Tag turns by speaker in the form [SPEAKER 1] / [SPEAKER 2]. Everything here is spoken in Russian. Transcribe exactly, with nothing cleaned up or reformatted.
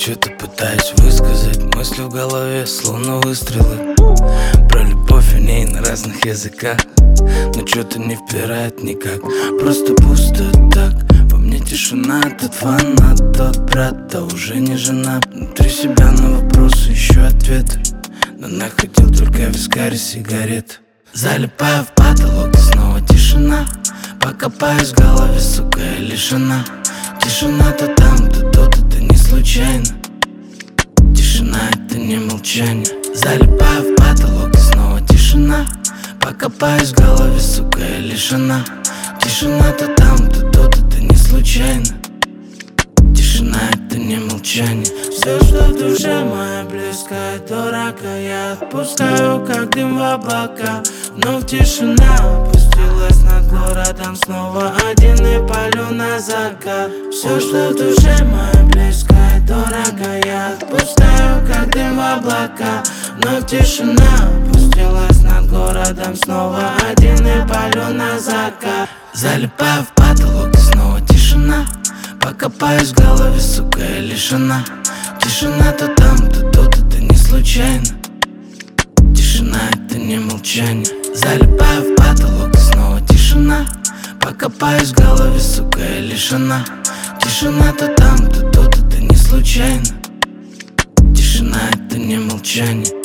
[SPEAKER 1] что-то пытаюсь высказать. Мысли в голове, словно выстрелы. Про любовь у ней на разных языках, но что-то не впирает никак. Просто пусто так. Во мне тишина, тот фанат, тот брат, да уже не жена. Внутри себя на вопросы ищу ответы, но находил только вискарь и сигарет. Залипаю в потолок и снова тишина. Покопаюсь в голове, сука, я лишена. Тишина то там, то тут, это не случайно. Тишина — это не молчание. Залипаю в потолок и снова тишина. Покопаюсь в голове, сука, я лишена. Тишина то там, то тут, это не случайно. Тишина — это не молчание. Все, что в душе моя близкая, до рака я отпускаю, как дым в облака. Вновь тишина опустилась над городом, снова один и палю на закат. Все, что в душе моя близкая, до рака я отпускаю, как дым в облака. Вновь тишина опустилась над городом, снова один и палю на закат. Залипаю в потолок и снова тишина. Покопаюсь в голове, сука, я лишена. Тишина то там, то тут, это не случайно. Тишина — это не молчание. Залипаю в потолок и снова тишина. Покопаюсь в голове, сука, я лишена. Тишина то там, то тут, это не случайно. Тишина — это не молчание.